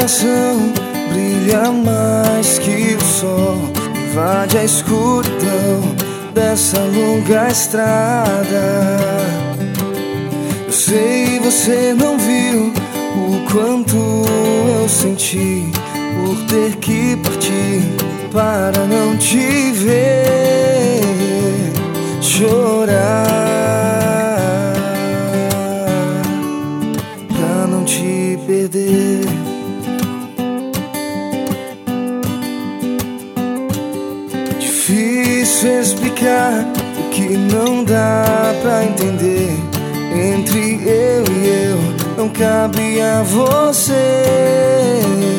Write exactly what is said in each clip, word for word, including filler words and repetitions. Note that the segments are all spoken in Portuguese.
coração brilha mais que o sol, invade a escuridão dessa longa estrada. Eu sei, você não viu o quanto eu senti por ter que partir para não te ver chorar, pra não te perder. Difícil explicar o que não dá pra entender. Entre eu e eu não cabe a você.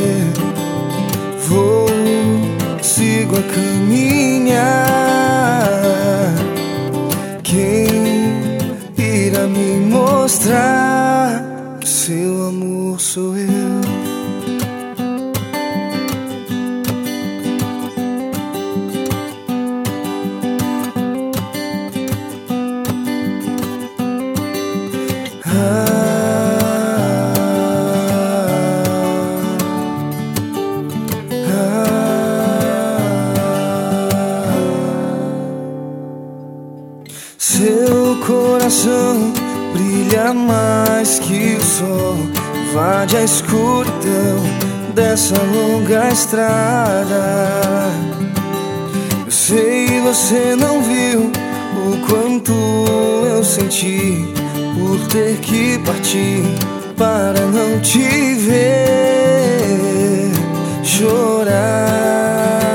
Vou, sigo a caminhar. Quem irá me mostrar que seu amor sou eu? Seu coração brilha mais que o sol, invade a escuridão dessa longa estrada. Eu sei, você não viu o quanto eu senti por ter que partir para não te ver chorar.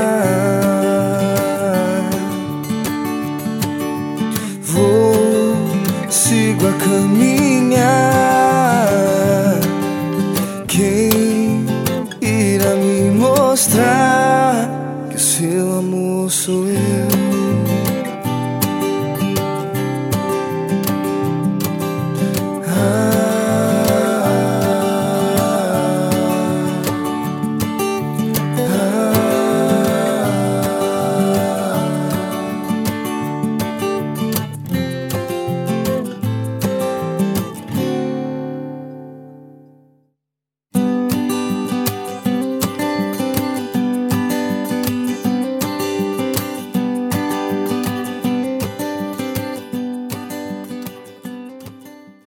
Vou, sigo a caminhar. Quem irá me mostrar que o seu amor sou eu?